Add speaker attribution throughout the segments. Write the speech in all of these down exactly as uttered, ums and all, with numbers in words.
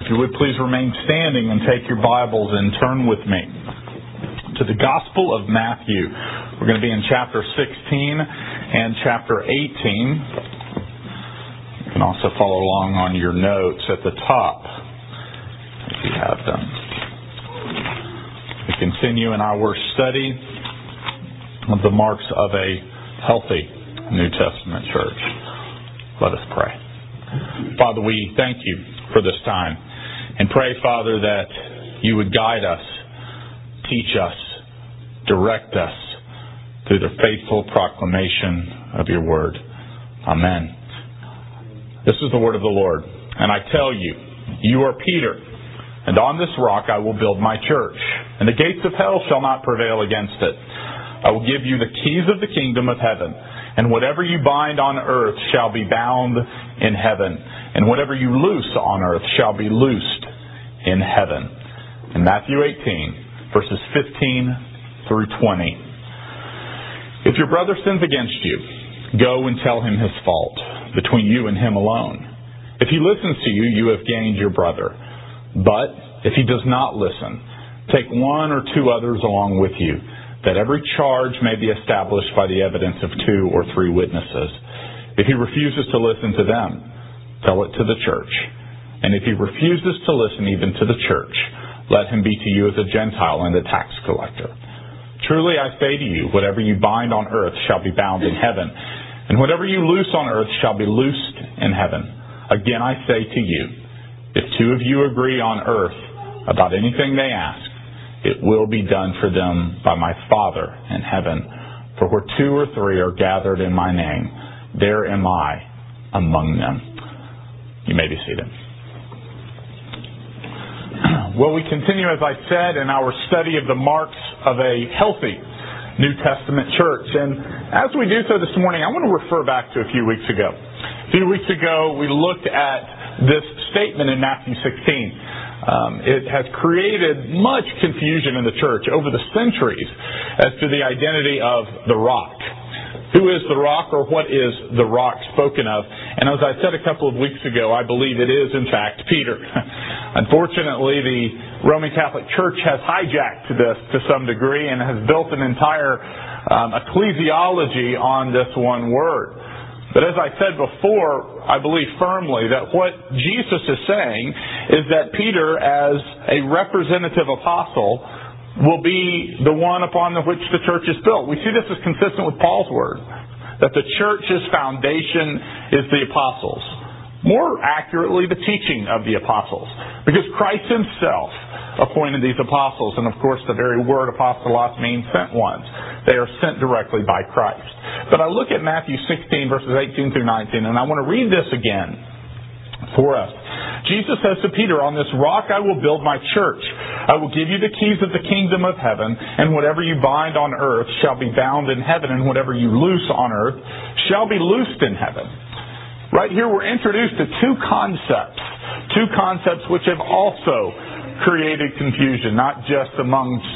Speaker 1: If you would please remain standing and take your Bibles and turn with me to the Gospel of Matthew. We're going to be in chapter sixteen and chapter eighteen. You can also follow along on your notes at the top if you have them. We continue in our study of the marks of a healthy New Testament church. Let us pray. Father, we thank you for this time and pray, Father, that you would guide us, teach us, direct us through the faithful proclamation of your word. Amen. This is the word of the Lord. And I tell you, you are Peter, and on this rock I will build my church, and the gates of hell shall not prevail against it. I will give you the keys of the kingdom of heaven, and whatever you bind on earth shall be bound in heaven, and whatever you loose on earth shall be loosed in heaven. In Matthew eighteen, verses fifteen through twenty. If your brother sins against you, go and tell him his fault, between you and him alone. If he listens to you, you have gained your brother. But if he does not listen, take one or two others along with you, that every charge may be established by the evidence of two or three witnesses. If he refuses to listen to them, tell it to the church. And if he refuses to listen even to the church, let him be to you as a Gentile and a tax collector. Truly I say to you, whatever you bind on earth shall be bound in heaven, and whatever you loose on earth shall be loosed in heaven. Again I say to you, if two of you agree on earth about anything they ask, it will be done for them by my Father in heaven. For where two or three are gathered in my name, there am I among them. You may be seated. Well, we continue, as I said, in our study of the marks of a healthy New Testament church. And as we do so this morning, I want to refer back to a few weeks ago. A few weeks ago, we looked at this statement in Matthew sixteen. Um, it has created much confusion in the church over the centuries as to the identity of the rock. Who is the rock, or what is the rock spoken of? And as I said a couple of weeks ago, I believe it is, in fact, Peter. Unfortunately, the Roman Catholic Church has hijacked this to some degree and has built an entire um, ecclesiology on this one word. But as I said before, I believe firmly that what Jesus is saying is that Peter, as a representative apostle, will be the one upon which the church is built. We see this as consistent with Paul's word, that the church's foundation is the apostles. More accurately, the teaching of the apostles. Because Christ himself appointed these apostles. And of course, the very word apostolos means sent ones. They are sent directly by Christ. But I look at Matthew sixteen, verses eighteen through nineteen, and I want to read this again for us. Jesus says to Peter, on this rock I will build my church. I will give you the keys of the kingdom of heaven, and whatever you bind on earth shall be bound in heaven, and whatever you loose on earth shall be loosed in heaven. Right here we're introduced to two concepts. Two concepts which have also created confusion, not just amongst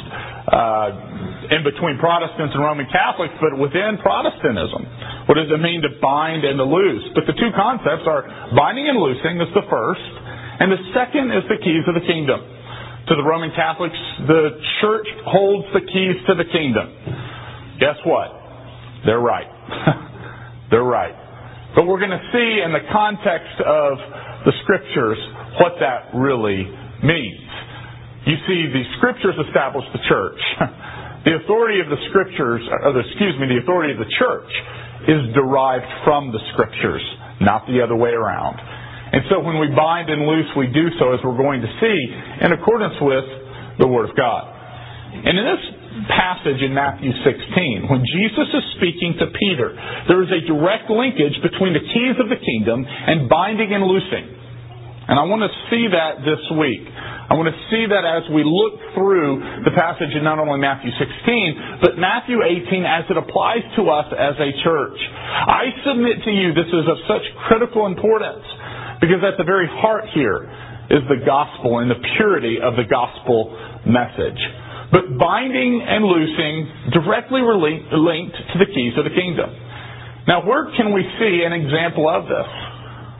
Speaker 1: uh, in between Protestants and Roman Catholics, but within Protestantism. What does it mean to bind and to loose? But the two concepts are binding and loosing is the first, and the second is the keys of the kingdom. To the Roman Catholics, the church holds the keys to the kingdom. Guess what? They're right. They're right. But we're going to see in the context of the Scriptures what that really means. You see, the Scriptures establish the church. The authority of the Scriptures, or the, excuse me, the authority of the church is derived from the Scriptures, not the other way around. And so when we bind and loose, we do so, as we're going to see, in accordance with the Word of God. And in this passage in Matthew sixteen, when Jesus is speaking to Peter, there is a direct linkage between the keys of the kingdom and binding and loosing. And I want to see that this week. I want to see that as we look through the passage in not only Matthew sixteen, but Matthew eighteen as it applies to us as a church. I submit to you this is of such critical importance, because at the very heart here is the gospel and the purity of the gospel message. But binding and loosing directly linked to the keys of the kingdom. Now, where can we see an example of this?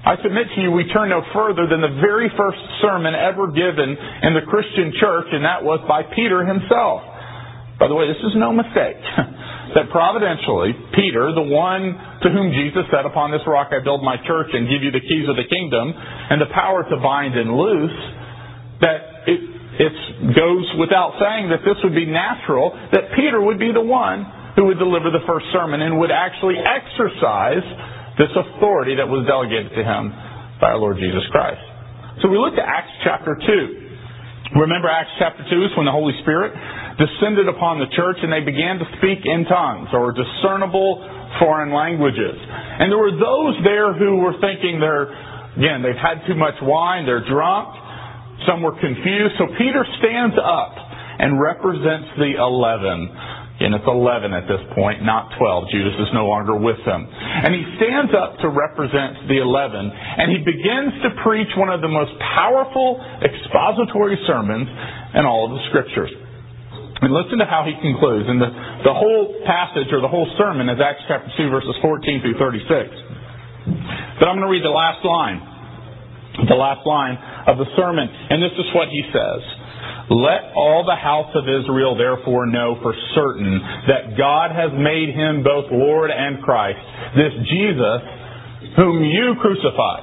Speaker 1: I submit to you, we turn no further than the very first sermon ever given in the Christian church, and that was by Peter himself. By the way, this is no mistake. That providentially, Peter, the one to whom Jesus said, upon this rock I build my church and give you the keys of the kingdom and the power to bind and loose, that it it goes without saying that this would be natural, that Peter would be the one who would deliver the first sermon and would actually exercise this authority that was delegated to him by our Lord Jesus Christ. So we look at Acts chapter two. Remember Acts chapter two is when the Holy Spirit descended upon the church and they began to speak in tongues or discernible foreign languages. And there were those there who were thinking they're, again, they've had too much wine, they're drunk. Some were confused. So Peter stands up and represents the eleven. And it's eleven at this point, not twelve. Judas is no longer with them. And he stands up to represent the eleven. And he begins to preach one of the most powerful expository sermons in all of the Scriptures. And listen to how he concludes. And the, the whole passage or the whole sermon is Acts chapter two, verses fourteen through thirty-six. But I'm going to read the last line. The last line of the sermon. And this is what he says. Let all the house of Israel therefore know for certain that God has made him both Lord and Christ, this Jesus whom you crucified.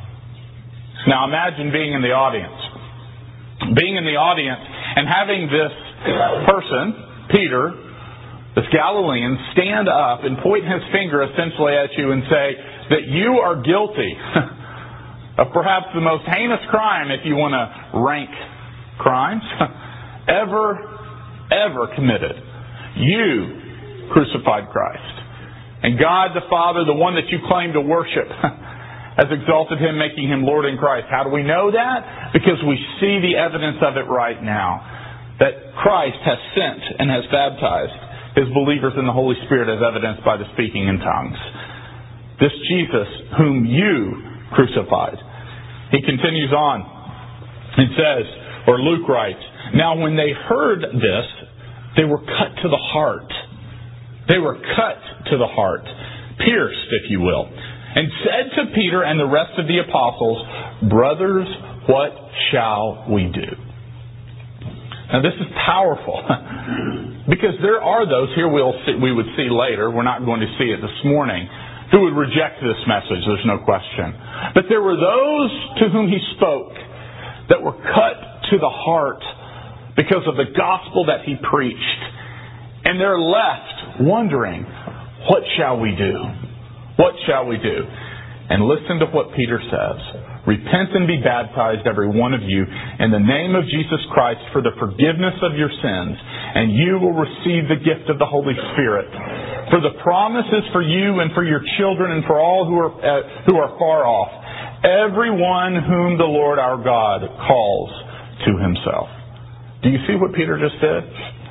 Speaker 1: Now imagine being in the audience. Being in the audience and having this person, Peter, this Galilean, stand up and point his finger essentially at you and say that you are guilty of perhaps the most heinous crime, if you want to rank crimes, ever, ever committed. You crucified Christ. And God the Father, the one that you claim to worship, has exalted him, making him Lord in Christ. How do we know that? Because we see the evidence of it right now. That Christ has sent and has baptized his believers in the Holy Spirit as evidenced by the speaking in tongues. This Jesus whom you crucified. He continues on and says, or Luke writes, now when they heard this, they were cut to the heart. They were cut to the heart, pierced, if you will, and said to Peter and the rest of the apostles, brothers, what shall we do? Now this is powerful because there are those here we'll see, we would see later, we're not going to see it this morning, who would reject this message, there's no question. But there were those to whom he spoke that were cut to the heart because of the gospel that he preached. And they're left wondering, what shall we do? What shall we do? And listen to what Peter says. Repent and be baptized, every one of you, in the name of Jesus Christ for the forgiveness of your sins, and you will receive the gift of the Holy Spirit. For the promise is for you and for your children and for all who are uh, who are far off, everyone whom the Lord our God calls to himself. Do you see what Peter just did?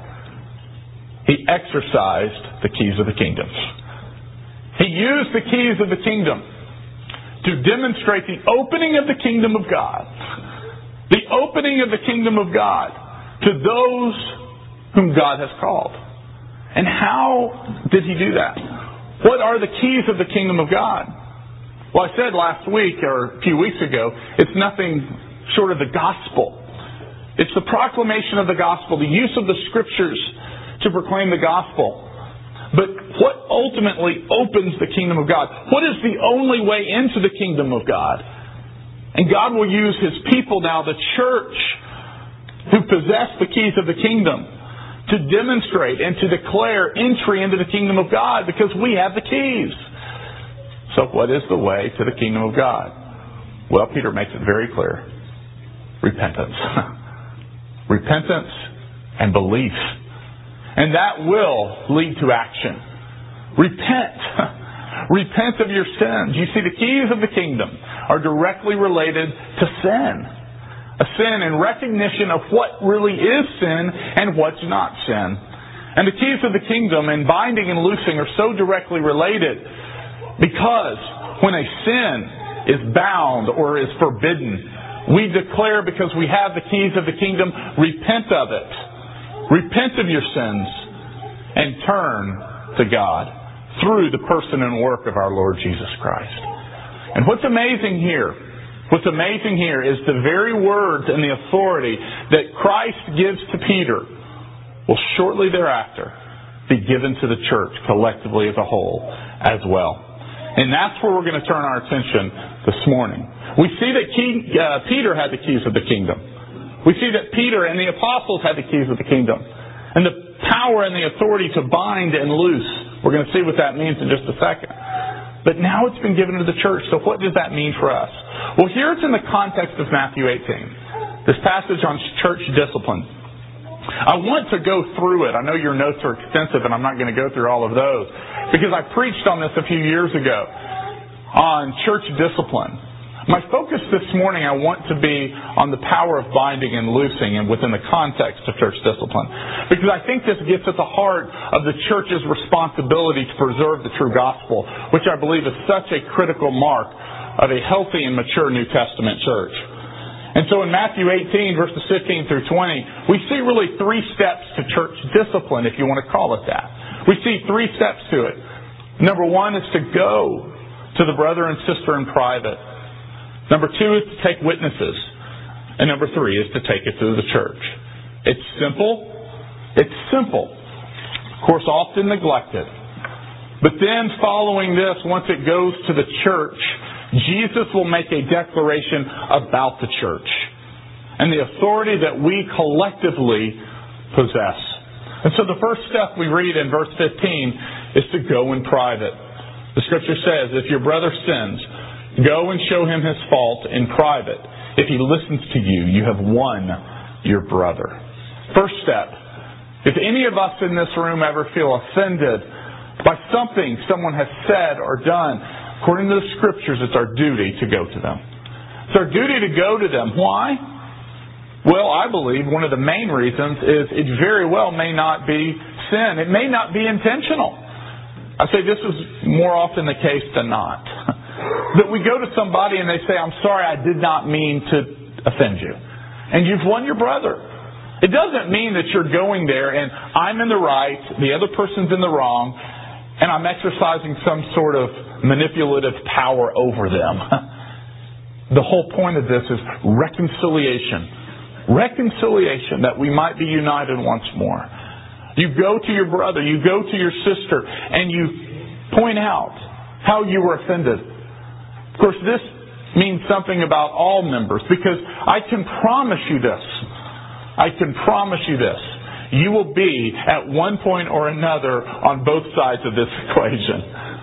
Speaker 1: He exercised the keys of the kingdom. He used the keys of the kingdom to demonstrate the opening of the kingdom of God. The opening of the kingdom of God to those whom God has called. And how did he do that? What are the keys of the kingdom of God? Well, I said last week or a few weeks ago, it's nothing short of the gospel. It's the proclamation of the gospel, the use of the scriptures to proclaim the gospel. But what ultimately opens the kingdom of God? What is the only way into the kingdom of God? And God will use his people now, the church, who possess the keys of the kingdom, to demonstrate and to declare entry into the kingdom of God because we have the keys. So what is the way to the kingdom of God? Well, Peter makes it very clear. Repentance. Repentance and belief. And that will lead to action. Repent. Repent of your sins. You see, the keys of the kingdom are directly related to sin. A sin in recognition of what really is sin and what's not sin. And the keys of the kingdom and binding and loosing are so directly related because when a sin is bound or is forbidden, we declare, because we have the keys of the kingdom, repent of it. Repent of your sins and turn to God through the person and work of our Lord Jesus Christ. And what's amazing here, what's amazing here is the very words and the authority that Christ gives to Peter will shortly thereafter be given to the church collectively as a whole as well. And that's where we're going to turn our attention this morning. We see that King, uh, Peter had the keys of the kingdom. We see that Peter and the apostles had the keys of the kingdom. And the power and the authority to bind and loose. We're going to see what that means in just a second. But now it's been given to the church, so what does that mean for us? Well, here it's in the context of Matthew eighteen. This passage on church discipline. I want to go through it. I know your notes are extensive, and I'm not going to go through all of those. Because I preached on this a few years ago on church discipline. My focus this morning, I want to be on the power of binding and loosing and within the context of church discipline. Because I think this gets at the heart of the church's responsibility to preserve the true gospel, which I believe is such a critical mark of a healthy and mature New Testament church. And so in Matthew eighteen, verses fifteen through twenty, we see really three steps to church discipline, if you want to call it that. We see three steps to it. Number one is to go to the brother and sister in private. Number two is to take witnesses. And number three is to take it to the church. It's simple. It's simple. Of course, often neglected. But then following this, once it goes to the church, Jesus will make a declaration about the church and the authority that we collectively possess. And so the first step we read in verse fifteen is to go in private. The scripture says, if your brother sins, go and show him his fault in private. If he listens to you, you have won your brother. First step. If any of us in this room ever feel offended by something someone has said or done, according to the scriptures, it's our duty to go to them. It's our duty to go to them. Why? Well, I believe one of the main reasons is it very well may not be sin. It may not be intentional. I say this is more often the case than not. That we go to somebody and they say, I'm sorry, I did not mean to offend you. And you've won your brother. It doesn't mean that you're going there and I'm in the right, the other person's in the wrong, and I'm exercising some sort of manipulative power over them. The whole point of this is reconciliation. Reconciliation, that we might be united once more. You go to your brother, you go to your sister, and you point out how you were offended. Of course, this means something about all members, because I can promise you this. I can promise you this. You will be, at one point or another, on both sides of this equation.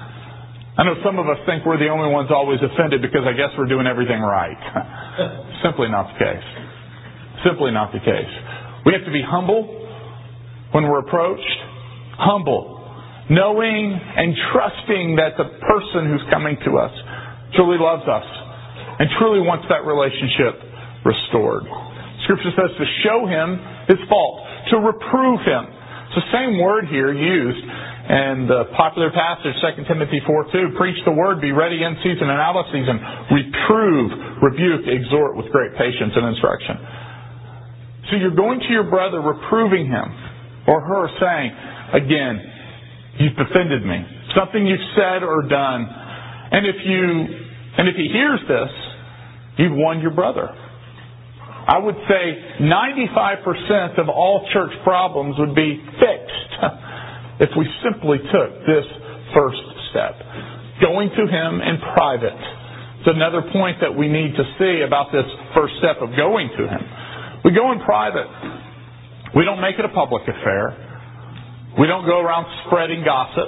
Speaker 1: I know some of us think we're the only ones always offended because I guess we're doing everything right. Simply not the case. Simply not the case. We have to be humble when we're approached. Humble. Knowing and trusting that the person who's coming to us truly loves us and truly wants that relationship restored. Scripture says to show him his fault, to reprove him. It's the same word here used in the popular passage, Second Timothy four two. Preach the word, be ready in season and out of season. Reprove, rebuke, exhort with great patience and instruction. So you're going to your brother reproving him or her, saying, again, you've offended me. Something you've said or done. And if you, and if he hears this, you've won your brother. I would say ninety-five percent of all church problems would be fixed if we simply took this first step. Going to him in private. It's another point that we need to see about this first step of going to him. We go in private. We don't make it a public affair. We don't go around spreading gossip.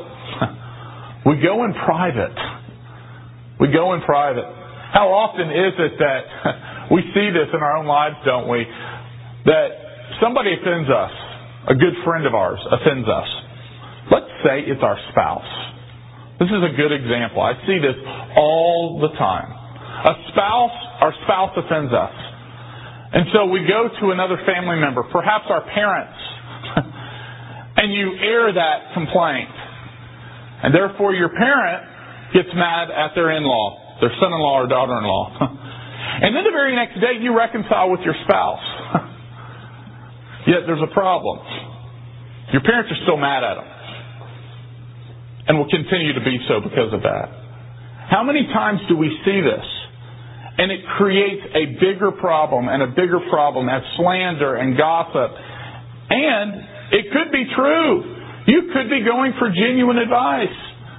Speaker 1: We go in private. We go in private. How often is it that we see this in our own lives, don't we? That somebody offends us. A good friend of ours offends us. Let's say it's our spouse. This is a good example. I see this all the time. A spouse, our spouse offends us. And so we go to another family member, perhaps our parents, and you air that complaint. And therefore your parent gets mad at their in-law, their son-in-law or daughter-in-law. And then the very next day you reconcile with your spouse. Yet there's a problem. Your parents are still mad at them. And will continue to be so because of that. How many times do we see this? And it creates a bigger problem and a bigger problem as slander and gossip. And it could be true. You could be going for genuine advice.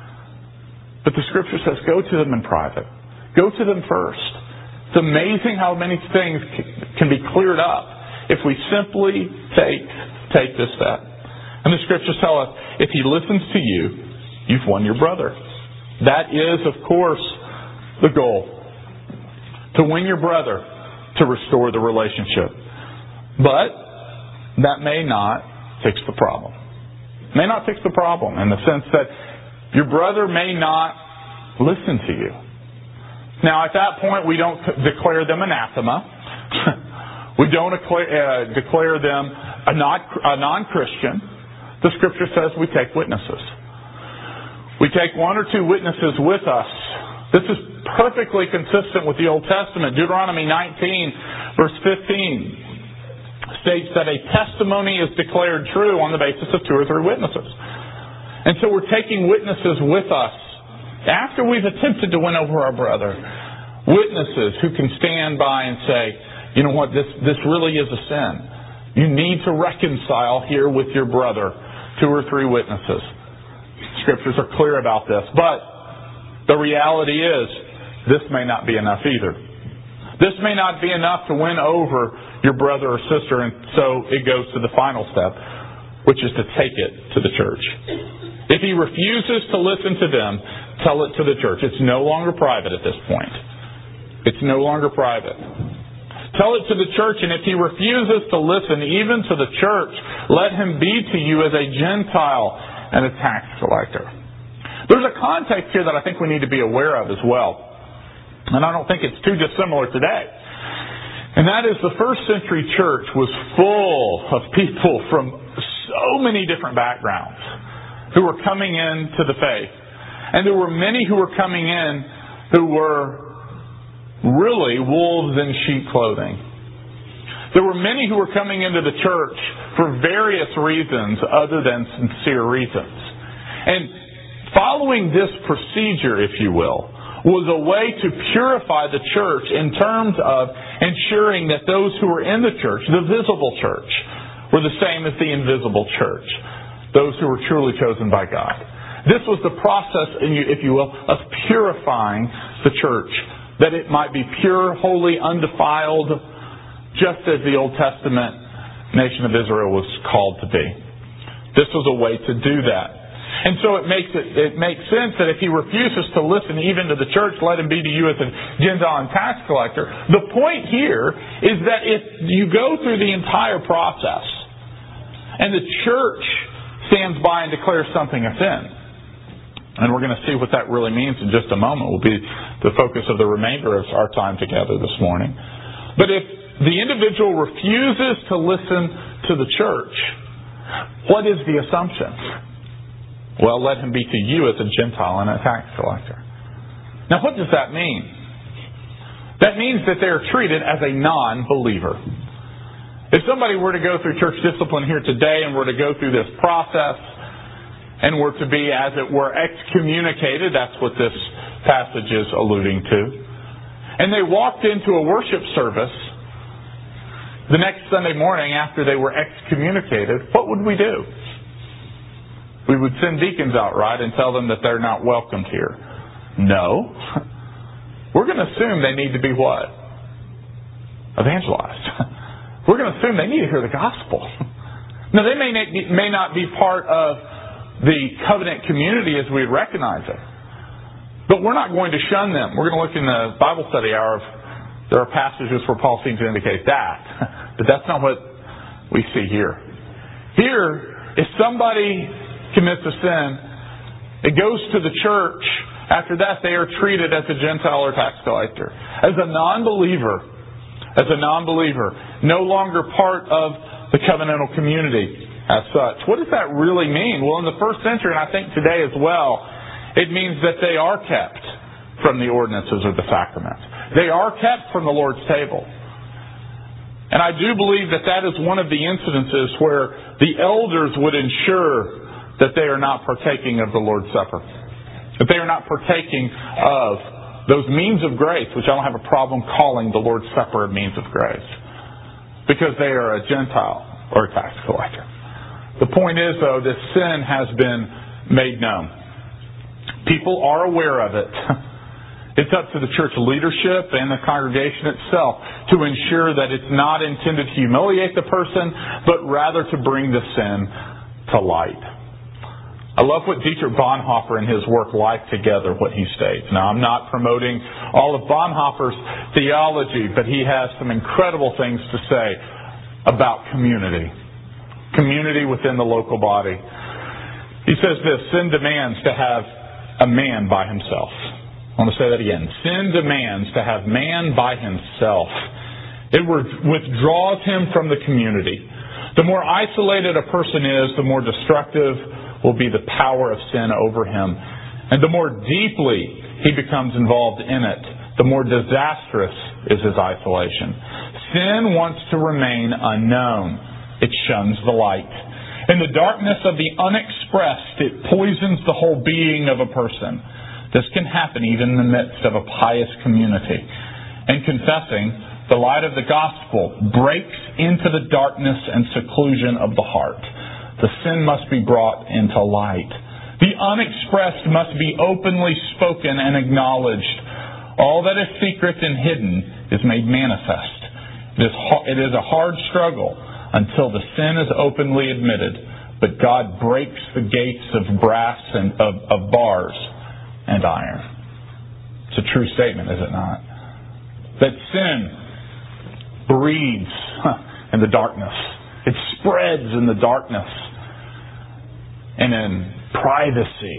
Speaker 1: But the Scripture says, go to them in private. Go to them first. It's amazing how many things can be cleared up if we simply take, take this step. And the Scriptures tell us, if he listens to you, you've won your brother. That is, of course, the goal. To win your brother, to restore the relationship. But that may not fix the problem. May not fix the problem in the sense that your brother may not listen to you. Now, at that point, we don't declare them anathema. We don't declare, uh, declare them a, not, a non-Christian. The Scripture says we take witnesses. We take one or two witnesses with us. This is perfectly consistent with the Old Testament. Deuteronomy nineteen, verse fifteen, states that a testimony is declared true on the basis of two or three witnesses. And so we're taking witnesses with us after we've attempted to win over our brother. Witnesses who can stand by and say, you know what, this, this really is a sin. You need to reconcile here with your brother. Two or three witnesses. Scriptures are clear about this. But the reality is, this may not be enough either. This may not be enough to win over your brother or sister, and so it goes to the final step, which is to take it to the church. If he refuses to listen to them, tell it to the church. It's no longer private at this point. It's no longer private. Tell it to the church, and if he refuses to listen even to the church, let him be to you as a Gentile and a tax collector. There's a context here that I think we need to be aware of as well. And I don't think it's too dissimilar today. And that is, the first century church was full of people from so many different backgrounds who were coming into the faith. And there were many who were coming in who were really wolves in sheep clothing. There were many who were coming into the church for various reasons other than sincere reasons. And following this procedure, if you will, was a way to purify the church in terms of ensuring that those who were in the church, the visible church, were the same as the invisible church. Those who were truly chosen by God. This was the process, if you will, of purifying the church. That it might be pure, holy, undefiled, just as the Old Testament nation of Israel was called to be. This was a way to do that. And so it makes it, it makes sense that if he refuses to listen even to the church, let him be to you as a Gentile and tax collector. The point here is that if you go through the entire process and the church stands by and declares something a sin, and we're going to see what that really means in just a moment, will be the focus of the remainder of our time together this morning. But if the individual refuses to listen to the church, what is the assumption? Well, let him be to you as a Gentile and a tax collector. Now, what does that mean? That means that they are treated as a non-believer. If somebody were to go through church discipline here today and were to go through this process and were to be, as it were, excommunicated, that's what this passage is alluding to, and they walked into a worship service the next Sunday morning after they were excommunicated, what would we do? We would send deacons out, right, and tell them that they're not welcomed here. No. We're going to assume they need to be what? Evangelized. We're going to assume they need to hear the gospel. Now, they may not be, may not be part of the covenant community as we recognize it. But we're not going to shun them. We're going to look in the Bible study hour. There are passages where Paul seems to indicate that. But that's not what we see here. Here, if somebody commits a sin, it goes to the church. After that, they are treated as a Gentile or tax collector. As a non-believer. As a non-believer. No longer part of the covenantal community as such. What does that really mean? Well, in the first century, and I think today as well, it means that they are kept from the ordinances of the sacraments. They are kept from the Lord's table. And I do believe that that is one of the incidences where the elders would ensure that they are not partaking of the Lord's Supper. That they are not partaking of those means of grace, which I don't have a problem calling the Lord's Supper a means of grace, because they are a Gentile or a tax collector. The point is, though, that sin has been made known. People are aware of it. It's up to the church leadership and the congregation itself to ensure that it's not intended to humiliate the person, but rather to bring the sin to light. I love what Dietrich Bonhoeffer in his work Life Together, what he states. Now, I'm not promoting all of Bonhoeffer's theology, but he has some incredible things to say about community. Community within the local body. He says this: sin demands to have a man by himself. I want to say that again. Sin demands to have man by himself. It withdraws him from the community. The more isolated a person is, the more destructive will be the power of sin over him. And the more deeply he becomes involved in it, the more disastrous is his isolation. Sin wants to remain unknown. It shuns the light. In the darkness of the unexpressed, it poisons the whole being of a person. This can happen even in the midst of a pious community. And confessing, the light of the gospel breaks into the darkness and seclusion of the heart. The sin must be brought into light. The unexpressed must be openly spoken and acknowledged. All that is secret and hidden is made manifest. It is, it is a hard struggle until the sin is openly admitted, but God breaks the gates of brass and of, of bars and iron. It's a true statement, is it not? That sin breeds in the darkness. It spreads in the darkness and in privacy.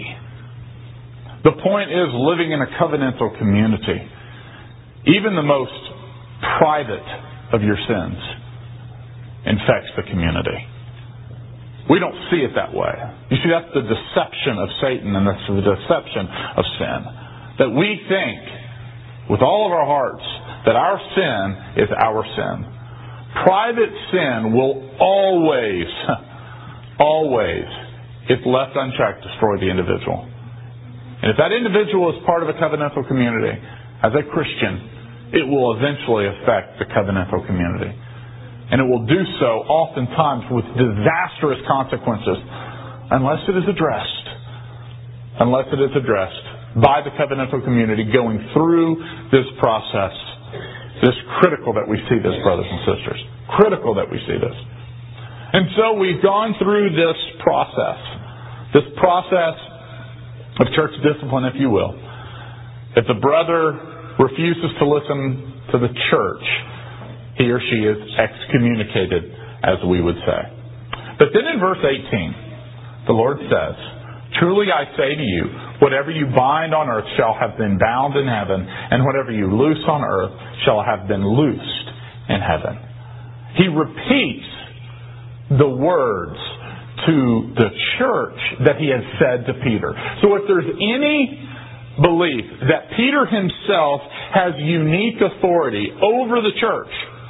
Speaker 1: The point is, living in a covenantal community, even the most private of your sins infects the community. We don't see it that way. You see, that's the deception of Satan, and that's the deception of sin. That we think with all of our hearts that our sin is our sin. Private sin will always, always, if left unchecked, destroy the individual. And if that individual is part of a covenantal community, as a Christian, it will eventually affect the covenantal community. And it will do so oftentimes with disastrous consequences unless it is addressed. Unless it is addressed by the covenantal community going through this process. This critical that we see this, brothers and sisters. Critical that we see this. And so we've gone through this process. This process of church discipline, if you will. If the brother refuses to listen to the church, he or she is excommunicated, as we would say. But then in verse eighteen, the Lord says, "Truly I say to you, whatever you bind on earth shall have been bound in heaven, and whatever you loose on earth shall have been loosed in heaven." He repeats the words to the church that he has said to Peter. So if there's any belief that Peter himself has unique authority over the church,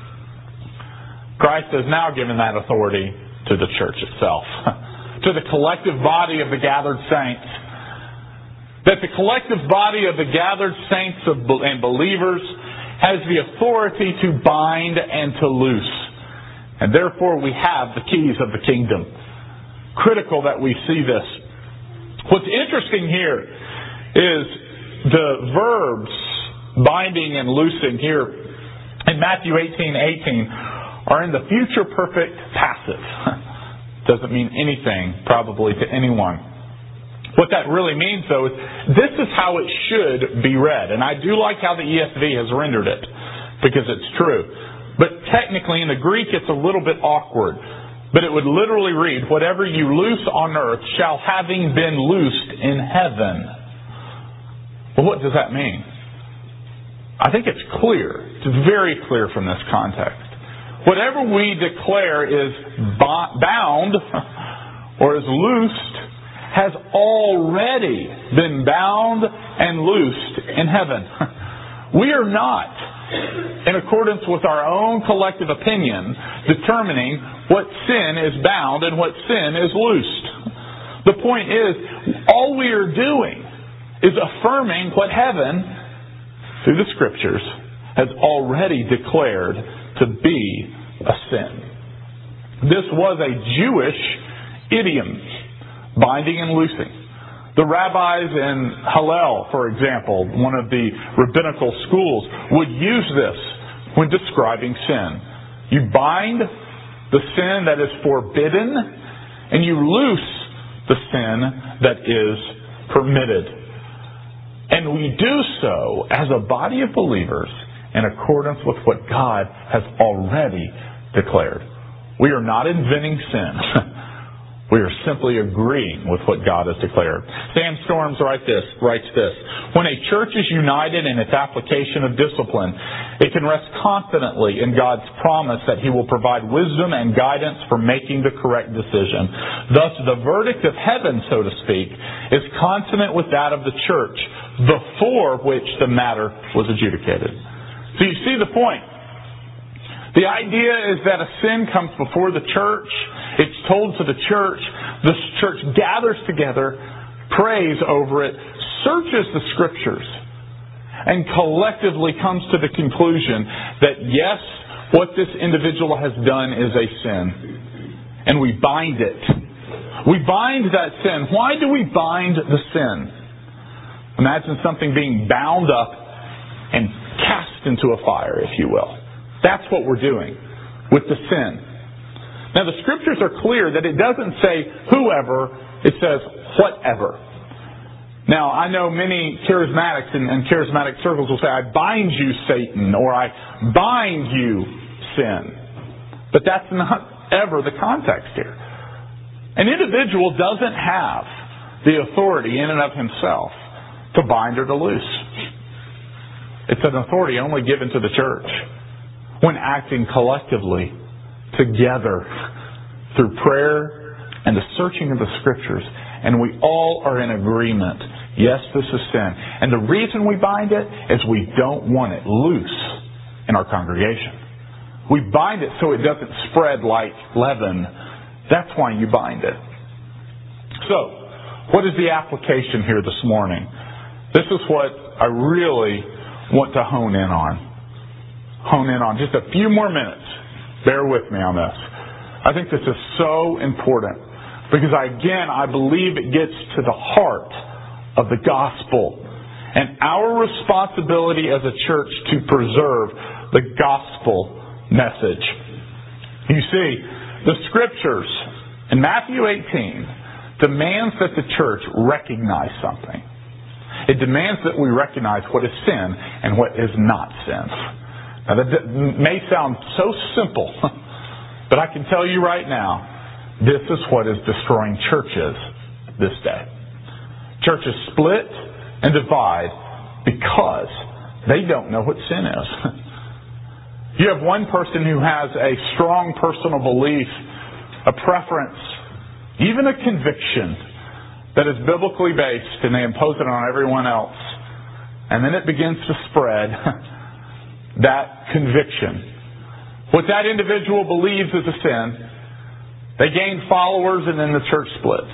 Speaker 1: Christ has now given that authority to the church itself, to the collective body of the gathered saints. That the collective body of the gathered saints and believers has the authority to bind and to loose. And therefore we have the keys of the kingdom. Critical that we see this. What's interesting here is the verbs binding and loosing here in Matthew eighteen eighteen are in the future perfect passive. Doesn't mean anything probably to anyone. What that really means, though, is this is how it should be read. And I do like how the E S V has rendered it, because it's true. But technically, in the Greek, it's a little bit awkward. But it would literally read, "Whatever you loose on earth shall having been loosed in heaven." Well, what does that mean? I think it's clear. It's very clear from this context. Whatever we declare is bound or is loosed has already been bound and loosed in heaven. We are not, in accordance with our own collective opinion, determining what sin is bound and what sin is loosed. The point is, all we are doing is affirming what heaven, through the Scriptures, has already declared to be a sin. This was a Jewish idiom, binding and loosing. The rabbis in Hillel, for example, one of the rabbinical schools, would use this when describing sin. You bind the sin that is forbidden, and you loose the sin that is permitted. And we do so as a body of believers in accordance with what God has already declared. We are not inventing sin. We are simply agreeing with what God has declared. Sam Storms writes this, writes this. When a church is united in its application of discipline, it can rest confidently in God's promise that He will provide wisdom and guidance for making the correct decision. Thus, the verdict of heaven, so to speak, is consonant with that of the church before which the matter was adjudicated. So you see the point. The idea is that a sin comes before the church. It's told to the church. The church gathers together, prays over it, searches the Scriptures, and collectively comes to the conclusion that yes, what this individual has done is a sin. And we bind it. We bind that sin. Why do we bind the sin? Imagine something being bound up and cast into a fire, if you will. That's what we're doing with the sin. Now the Scriptures are clear that it doesn't say whoever, it says whatever. Now I know many charismatics and, and charismatic circles will say, I bind you, Satan, or I bind you, sin. But that's not ever the context here. An individual doesn't have the authority in and of himself to bind or to loose. It's an authority only given to the church when acting collectively, together, through prayer and the searching of the Scriptures. And we all are in agreement. Yes, this is sin. And the reason we bind it is we don't want it loose in our congregation. We bind it so it doesn't spread like leaven. That's why you bind it. So, what is the application here this morning? This is what I really want to hone in on. Hone in on. Just a few more minutes. Bear with me on this. I think this is so important because, I, again, I believe it gets to the heart of the gospel and our responsibility as a church to preserve the gospel message. You see, the Scriptures in Matthew eighteen demands that the church recognize something. It demands that we recognize what is sin and what is not sin. Now that may sound so simple, but I can tell you right now, this is what is destroying churches this day. Churches split and divide because they don't know what sin is. You have one person who has a strong personal belief, a preference, even a conviction that is biblically based, and they impose it on everyone else. And then it begins to spread. That conviction. What that individual believes is a sin. They gain followers and then the church splits.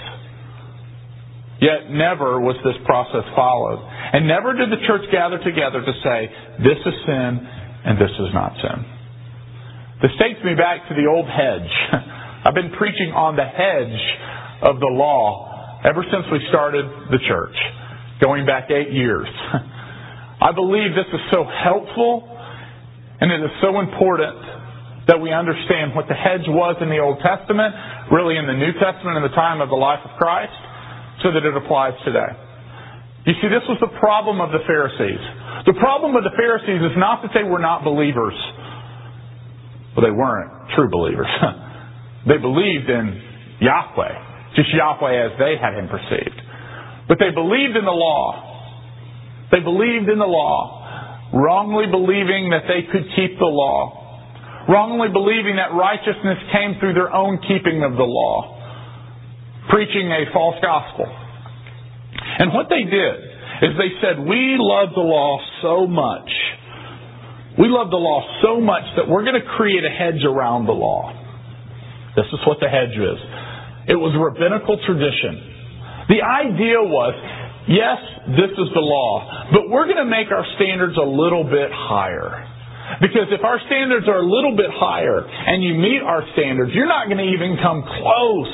Speaker 1: Yet never was this process followed. And never did the church gather together to say, this is sin and this is not sin. This takes me back to the old hedge. I've been preaching on the hedge of the law ever since we started the church, going back eight years. I believe this is so helpful. And it is so important that we understand what the hedge was in the Old Testament, really in the New Testament in the time of the life of Christ, so that it applies today. You see, this was the problem of the Pharisees. The problem of the Pharisees is not that they were not believers. Well, they weren't true believers. They believed in Yahweh, just Yahweh as they had Him perceived. But they believed in the law. They believed in the law. Wrongly believing that they could keep the law. Wrongly believing that righteousness came through their own keeping of the law. Preaching a false gospel. And what they did is they said, we love the law so much. We love the law so much that we're going to create a hedge around the law. This is what the hedge is. It was rabbinical tradition. The idea was, yes, this is the law, but we're going to make our standards a little bit higher. Because if our standards are a little bit higher and you meet our standards, you're not going to even come close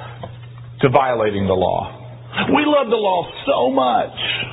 Speaker 1: to violating the law. We love the law so much,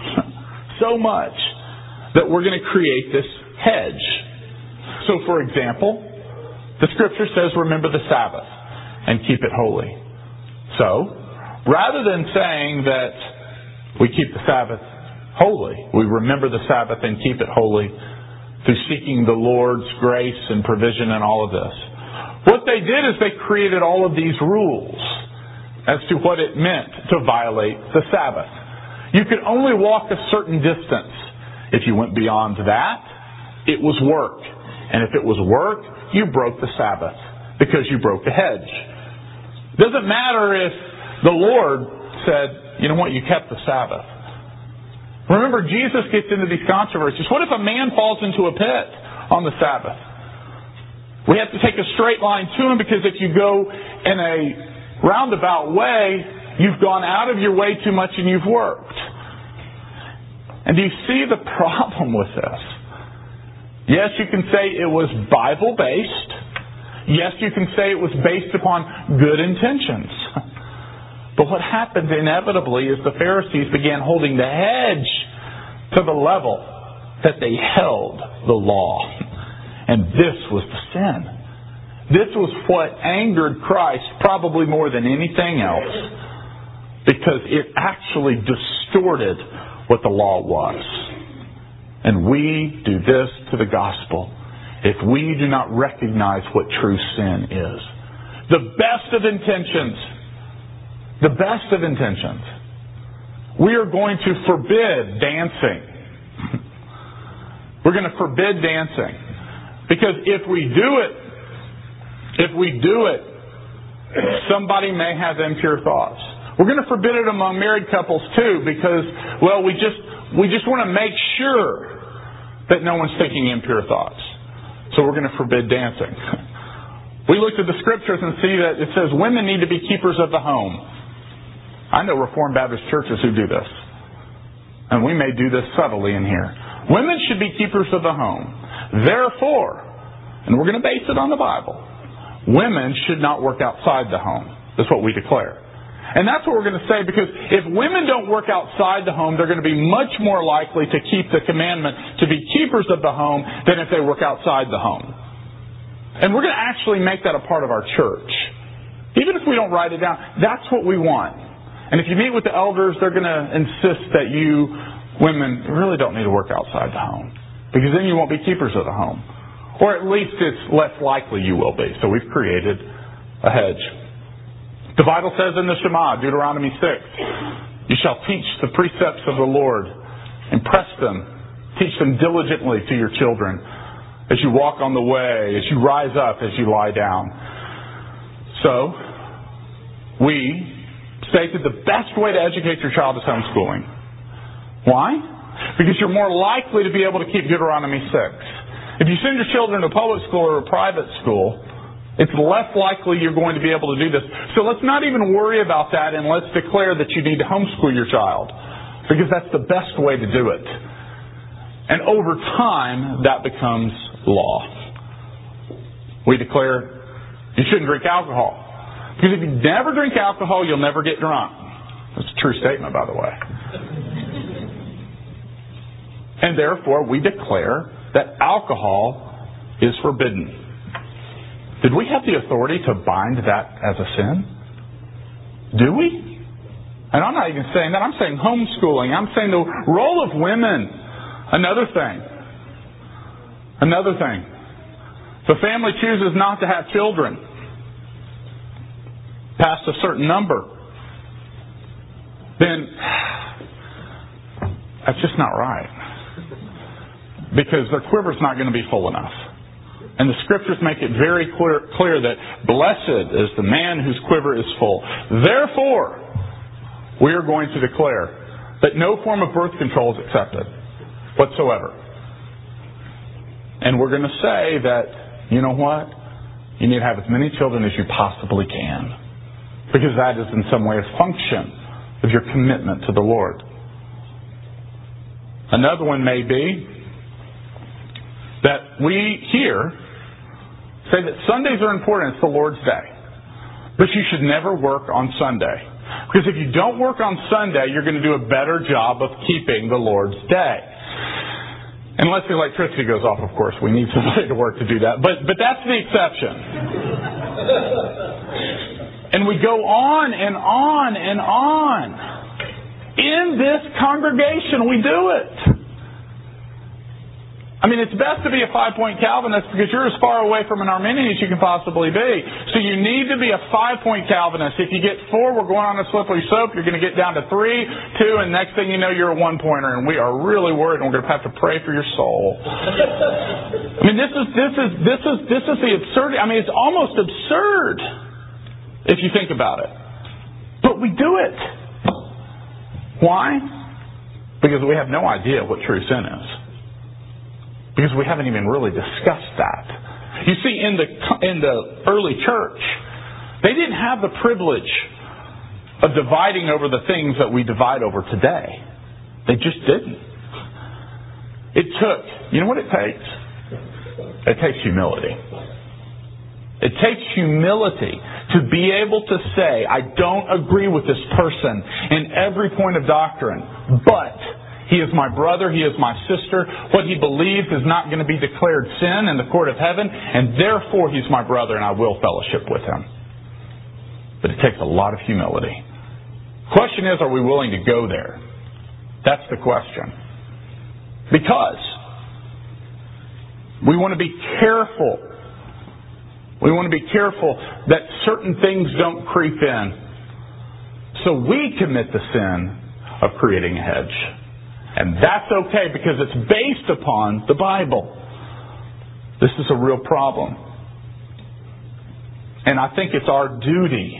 Speaker 1: so much, that we're going to create this hedge. So, for example, the Scripture says, remember the Sabbath and keep it holy. So, rather than saying that we keep the Sabbath holy, we remember the Sabbath and keep it holy through seeking the Lord's grace and provision and all of this. What they did is they created all of these rules as to what it meant to violate the Sabbath. You could only walk a certain distance. If you went beyond that, it was work. And if it was work, you broke the Sabbath because you broke the hedge. Doesn't matter if the Lord said, you know what, you kept the Sabbath. Remember, Jesus gets into these controversies. What if a man falls into a pit on the Sabbath? We have to take a straight line to him, because if you go in a roundabout way, you've gone out of your way too much and you've worked. And do you see the problem with this? Yes, you can say it was Bible-based. Yes, you can say it was based upon good intentions. But what happened inevitably is the Pharisees began holding the hedge to the level that they held the law. And this was the sin. This was what angered Christ probably more than anything else, because it actually distorted what the law was. And we do this to the gospel if we do not recognize what true sin is. The best of intentions The best of intentions. We are going to forbid dancing. We're going to forbid dancing. Because if we do it, if we do it, somebody may have impure thoughts. We're going to forbid it among married couples too, because, well, we just we just want to make sure that no one's thinking impure thoughts. So we're going to forbid dancing. We looked at the Scriptures and see that it says women need to be keepers of the home. I know Reformed Baptist churches who do this. And we may do this subtly in here. Women should be keepers of the home. Therefore, and we're going to base it on the Bible, women should not work outside the home. That's what we declare. And that's what we're going to say, because if women don't work outside the home, they're going to be much more likely to keep the commandment to be keepers of the home than if they work outside the home. And we're going to actually make that a part of our church. Even if we don't write it down, that's what we want. And if you meet with the elders, they're going to insist that you women really don't need to work outside the home, because then you won't be keepers of the home. Or at least it's less likely you will be. So we've created a hedge. The Bible says in the Shema, Deuteronomy six, you shall teach the precepts of the Lord, impress them, teach them diligently to your children, as you walk on the way, as you rise up, as you lie down. So, we stated the best way to educate your child is homeschooling. Why? Because you're more likely to be able to keep Deuteronomy six. If you send your children to a public school or a private school, it's less likely you're going to be able to do this. So let's not even worry about that, and let's declare that you need to homeschool your child, because that's the best way to do it. And over time, that becomes law. We declare you shouldn't drink alcohol. Because if you never drink alcohol, you'll never get drunk. That's a true statement, by the way. And therefore, we declare that alcohol is forbidden. Did we have the authority to bind that as a sin? Do we? And I'm not even saying that. I'm saying homeschooling. I'm saying the role of women. Another thing. Another thing. If a family chooses not to have children past a certain number, then that's just not right. Because their quiver's not going to be full enough. And the Scriptures make it very clear, clear that blessed is the man whose quiver is full. Therefore, we are going to declare that no form of birth control is accepted whatsoever. And we're going to say that, you know what? You need to have as many children as you possibly can. Because that is in some way a function of your commitment to the Lord. Another one may be that we here say that Sundays are important. It's the Lord's Day. But you should never work on Sunday. Because if you don't work on Sunday, you're going to do a better job of keeping the Lord's Day. Unless the electricity goes off, of course. We need somebody to work to do that. But, but that's the exception. And we go on and on and on. In this congregation, we do it. I mean, it's best to be a five-point Calvinist because you're as far away from an Arminian as you can possibly be. So you need to be a five-point Calvinist. If you get four, we're going on a slippery slope. You're going to get down to three, two, and next thing you know, you're a one-pointer. And we are really worried, and we're going to have to pray for your soul. I mean, this is this is this is this is the absurdity. I mean, it's almost absurd if you think about it. But we do it. Why? Because we have no idea what true sin is. Because we haven't even really discussed that. You see, in the in the early church, they didn't have the privilege of dividing over the things that we divide over today. They just didn't. It took, you know what it takes? It takes humility. It takes humility to be able to say, I don't agree with this person in every point of doctrine, but he is my brother, he is my sister. What he believes is not going to be declared sin in the court of heaven, and therefore he's my brother and I will fellowship with him. But it takes a lot of humility. Question is, are we willing to go there? That's the question. Because we want to be careful. We want to be careful that certain things don't creep in. So we commit the sin of creating a hedge. And that's okay because it's based upon the Bible. This is a real problem. And I think it's our duty,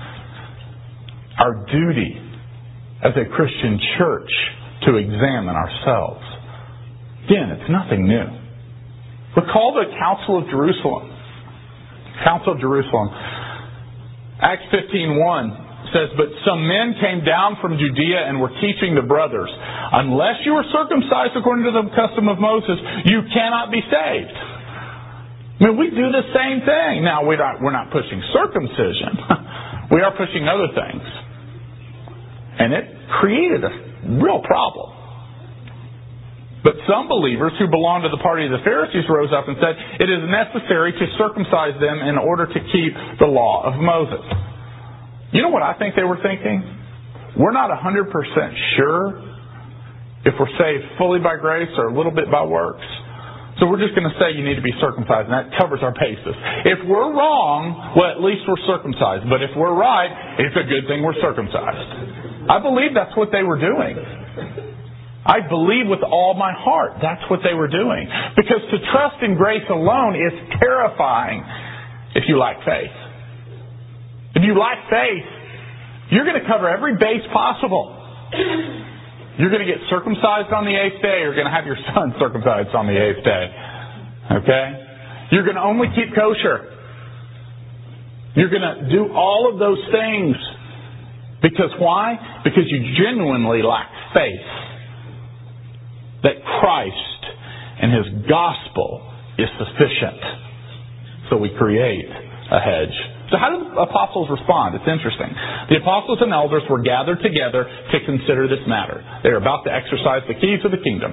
Speaker 1: our duty as a Christian church to examine ourselves. Again, it's nothing new. Recall the Council of Jerusalem. Council of Jerusalem. Acts fifteen one. Says, but some men came down from Judea and were teaching the brothers, unless you are circumcised according to the custom of Moses, you cannot be saved. I mean, we do the same thing. Now, we're not, we're not pushing circumcision. We are pushing other things. And it created a real problem. But some believers who belonged to the party of the Pharisees rose up and said, it is necessary to circumcise them in order to keep the law of Moses. You know what I think they were thinking? We're not one hundred percent sure if we're saved fully by grace or a little bit by works. So we're just going to say you need to be circumcised, and that covers our bases. If we're wrong, well, at least we're circumcised. But if we're right, it's a good thing we're circumcised. I believe that's what they were doing. I believe with all my heart that's what they were doing. Because to trust in grace alone is terrifying if you lack faith. If you lack faith, you're going to cover every base possible. You're going to get circumcised on the eighth day. You're going to have your son circumcised on the eighth day. Okay? You're going to only keep kosher. You're going to do all of those things. Because why? Because you genuinely lack faith that Christ and His gospel is sufficient. So we create a hedge. So how do the apostles respond? It's interesting. The apostles and elders were gathered together to consider this matter. They are about to exercise the keys of the kingdom.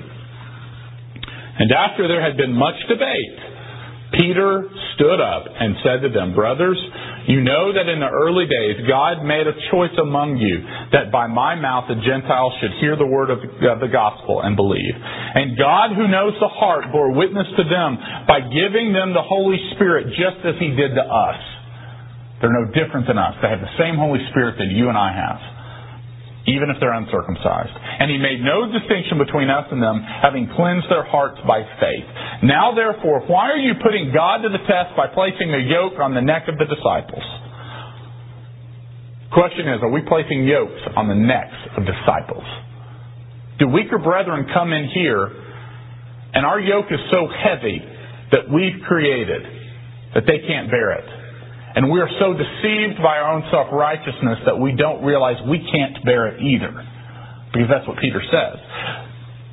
Speaker 1: And after there had been much debate, Peter stood up and said to them, brothers, you know that in the early days God made a choice among you that by my mouth the Gentiles should hear the word of the gospel and believe. And God, who knows the heart, bore witness to them by giving them the Holy Spirit just as He did to us. They're no different than us. They have the same Holy Spirit that you and I have, even if they're uncircumcised. And He made no distinction between us and them, having cleansed their hearts by faith. Now, therefore, why are you putting God to the test by placing a yoke on the neck of the disciples? Question is, are we placing yokes on the necks of disciples? Do weaker brethren come in here, and our yoke is so heavy that we've created that they can't bear it? And we are so deceived by our own self-righteousness that we don't realize we can't bear it either. Because that's what Peter says.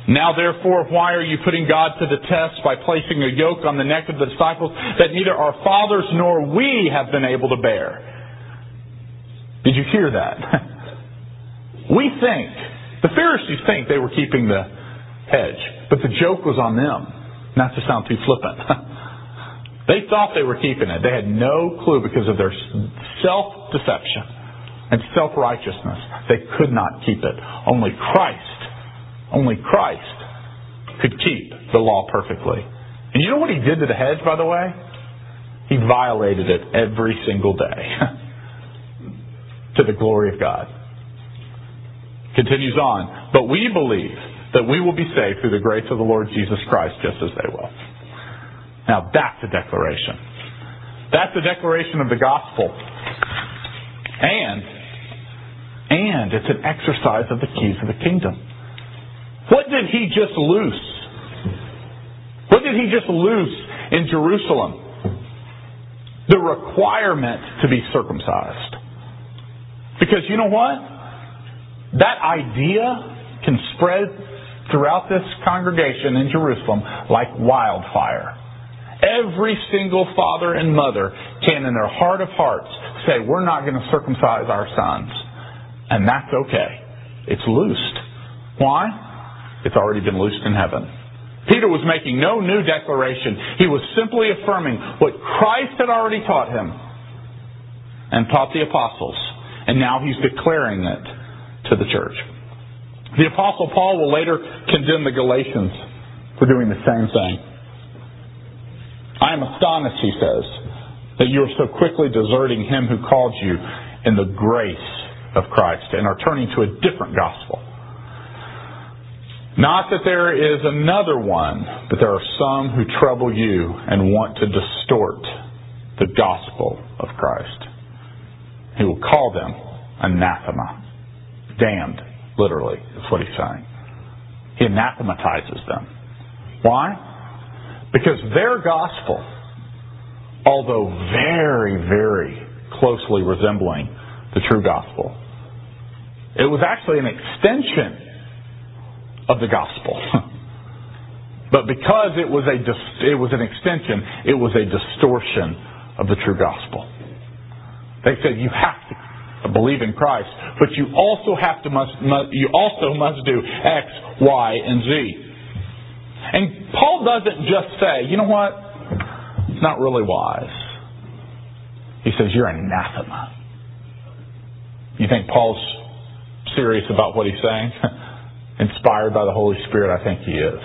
Speaker 1: Now therefore, why are you putting God to the test by placing a yoke on the neck of the disciples that neither our fathers nor we have been able to bear? Did you hear that? We think, the Pharisees think they were keeping the hedge, but the joke was on them. Not to sound too flippant. They thought they were keeping it. They had no clue because of their self-deception and self-righteousness. They could not keep it. Only Christ Only Christ could keep the law perfectly. And you know what He did to the hedge, by the way? He violated it every single day. To the glory of God. Continues on. But we believe that we will be saved through the grace of the Lord Jesus Christ, just as they will. Now that's a declaration. That's a declaration of the gospel. And, and it's an exercise of the keys of the kingdom. What did He just loose? What did He just loose in Jerusalem? The requirement to be circumcised. Because you know what? That idea can spread throughout this congregation in Jerusalem like wildfire. Every single father and mother can, in their heart of hearts, say, we're not going to circumcise our sons. And that's okay. It's loosed. Why? It's already been loosed in heaven. Peter was making no new declaration. He was simply affirming what Christ had already taught him and taught the apostles. And now he's declaring it to the church. The Apostle Paul will later condemn the Galatians for doing the same thing. I am astonished, he says, that you are so quickly deserting Him who called you in the grace of Christ and are turning to a different gospel. Not that there is another one, but there are some who trouble you and want to distort the gospel of Christ. He will call them anathema. Damned, literally, is what he's saying. He anathematizes them. Why? Because their gospel, although very, very closely resembling the true gospel, it was actually an extension of the gospel. But because it was a it was an extension, it was a distortion of the true gospel. They said you have to believe in Christ, but you also have to must, must you also must do X, Y, and Z. And Paul doesn't just say, you know what? It's not really wise. He says you're anathema. You think Paul's serious about what he's saying? Inspired by the Holy Spirit, I think he is.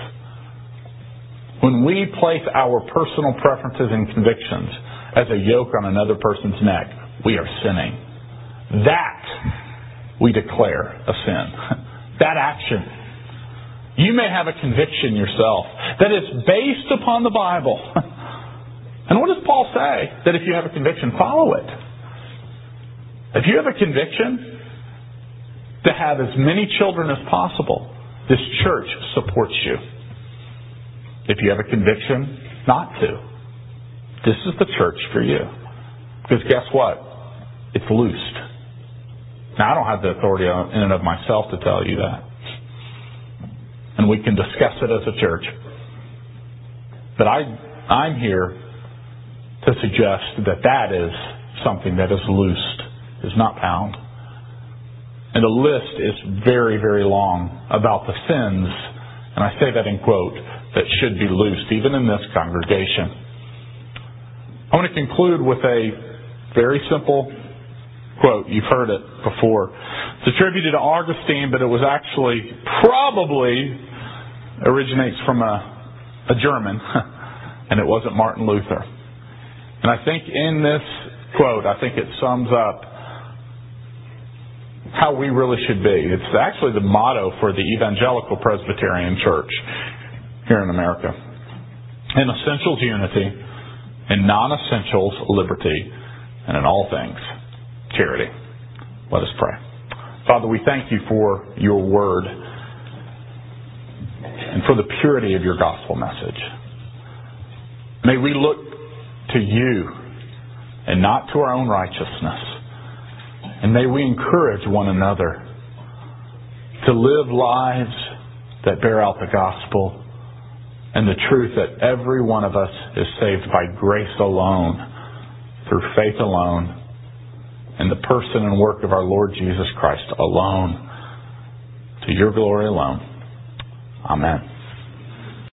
Speaker 1: When we place our personal preferences and convictions as a yoke on another person's neck, we are sinning. That we declare a sin. That action. You may have a conviction yourself that is based upon the Bible. And what does Paul say? That if you have a conviction, follow it. If you have a conviction to have as many children as possible, this church supports you. If you have a conviction not to, this is the church for you. Because guess what? It's loosed. Now, I don't have the authority in and of myself to tell you that. And we can discuss it as a church. But I, I'm here to suggest that that is something that is loosed, is not bound. And the list is very, very long about the sins, and I say that in quote, that should be loosed, even in this congregation. I want to conclude with a very simple quote. You've heard it before. It's attributed to Augustine, but it was actually probably originates from a, a German, and it wasn't Martin Luther. And I think in this quote, I think it sums up how we really should be. It's actually the motto for the Evangelical Presbyterian Church here in America. In essentials, unity. In non-essentials, liberty. And in all things, charity. Let us pray. Father, we thank you for your word and for the purity of your gospel message. May we look to you and not to our own righteousness. And may we encourage one another to live lives that bear out the gospel and the truth that every one of us is saved by grace alone, through faith alone, in the person and work of our Lord Jesus Christ alone, to your glory alone. Amen.